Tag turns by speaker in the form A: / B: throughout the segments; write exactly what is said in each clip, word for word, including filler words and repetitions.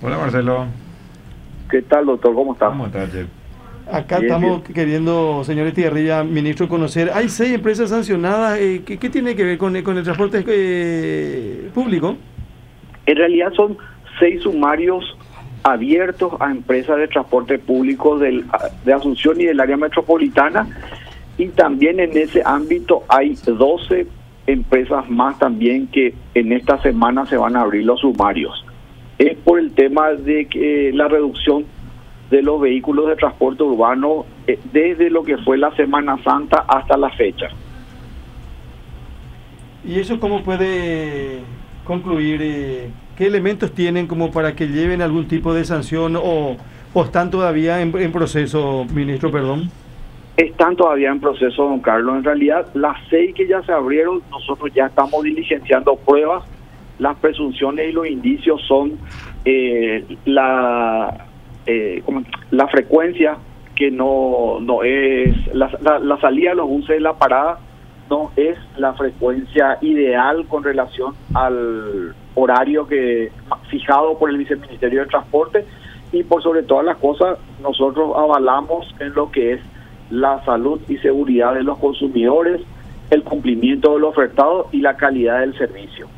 A: Hola Marcelo.
B: ¿Qué tal, doctor? ¿Cómo está?
A: ¿Cómo estás, Che?
C: Acá
B: Bien,
C: estamos
B: bien.
C: queriendo, señor Estigarribia, ministro, conocer. Hay seis empresas sancionadas. Eh, ¿qué, qué tiene que ver con, con el transporte eh, público?
B: En realidad son seis sumarios abiertos a empresas de transporte público del, de Asunción y del área metropolitana, y también en ese ámbito hay doce empresas más también que en esta semana se van a abrir los sumarios. Es por el tema de que la reducción de los vehículos de transporte urbano eh, desde lo que fue la Semana Santa hasta la fecha.
C: ¿Y eso cómo puede concluir? Eh, ¿Qué elementos tienen como para que lleven algún tipo de sanción o, o están todavía en, en proceso, ministro, perdón?
B: Están todavía en proceso, don Carlos. En realidad, las seis que ya se abrieron, nosotros ya estamos diligenciando pruebas. Las presunciones y los indicios son eh, la eh, como la frecuencia que no no es la, la, la salida de los buses de la parada no es la frecuencia ideal con relación al horario que fijado por el Viceministerio de Transporte, y por sobre todas las cosas nosotros avalamos en lo que es la salud y seguridad de los consumidores, el cumplimiento de lo ofertado y la calidad del servicio.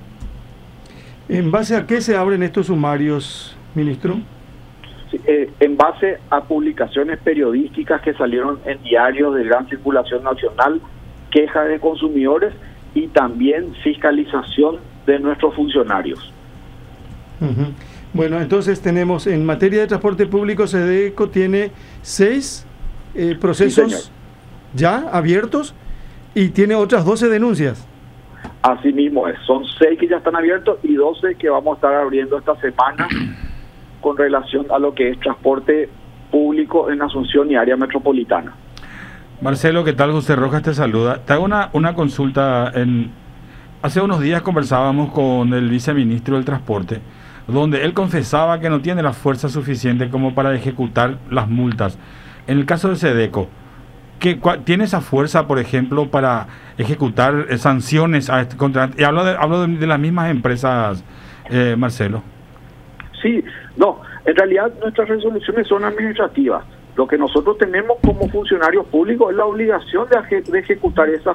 C: ¿En base a qué se abren estos sumarios, ministro?
B: Sí, eh, en base a publicaciones periodísticas que salieron en diarios de gran circulación nacional, quejas de consumidores y también fiscalización de nuestros funcionarios.
C: Uh-huh. Bueno, entonces tenemos en materia de transporte público, SEDECO tiene seis eh, procesos
B: Sí,
C: ya abiertos y tiene otras doce denuncias.
B: Así mismo es, son seis que ya están abiertos y doce que vamos a estar abriendo esta semana con relación a lo que es transporte público en Asunción y área metropolitana.
A: Marcelo, ¿qué tal? José Rojas te saluda. Te hago una, una consulta. En, hace unos días conversábamos con el viceministro del Transporte, donde él confesaba que no tiene la fuerza suficiente como para ejecutar las multas. En el caso de SEDECO, ¿qué, cua, ¿tiene esa fuerza, por ejemplo, para ejecutar eh, sanciones a este, contra, y hablo de, hablo de, de las mismas empresas, eh, Marcelo?
B: Sí, no, en realidad nuestras resoluciones son administrativas. Lo que nosotros tenemos como funcionarios públicos es la obligación de, de ejecutar esas,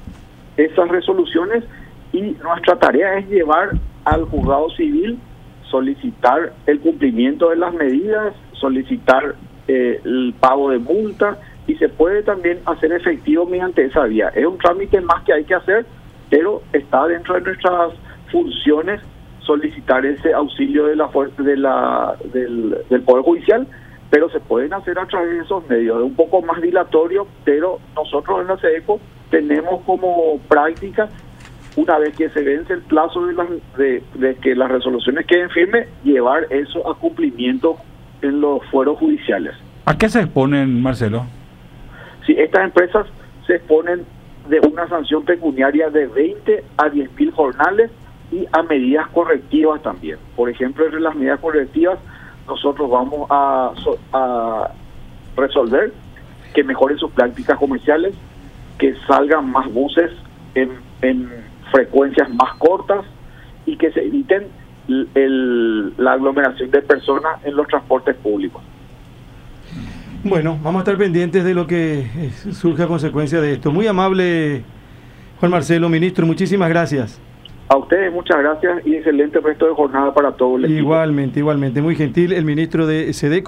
B: esas resoluciones, y nuestra tarea es llevar al juzgado civil, solicitar el cumplimiento de las medidas, solicitar eh, el pago de multas, y se puede también hacer efectivo mediante esa vía. Es un trámite más que hay que hacer, pero está dentro de nuestras funciones solicitar ese auxilio de la, de la del, del Poder Judicial, pero se pueden hacer a través de esos medios. Es un poco más dilatorio, pero nosotros en la SEDECO tenemos como práctica, una vez que se vence el plazo de, las, de, de que las resoluciones queden firmes, llevar eso a cumplimiento en los fueros judiciales.
A: ¿A qué se exponen, Marcelo?
B: Si estas empresas se exponen de una sanción pecuniaria de veinte a diez mil jornales y a medidas correctivas también. Por ejemplo, entre las medidas correctivas nosotros vamos a, a resolver que mejoren sus prácticas comerciales, que salgan más buses en, en frecuencias más cortas y que se eviten el, el, la aglomeración de personas en los transportes públicos.
C: Bueno, vamos a estar pendientes de lo que surge a consecuencia de esto. Muy amable, Juan Marcelo, ministro, muchísimas gracias.
B: A ustedes muchas gracias y excelente resto de jornada para todos.
C: Igualmente, igualmente, muy gentil el ministro de SEDECO.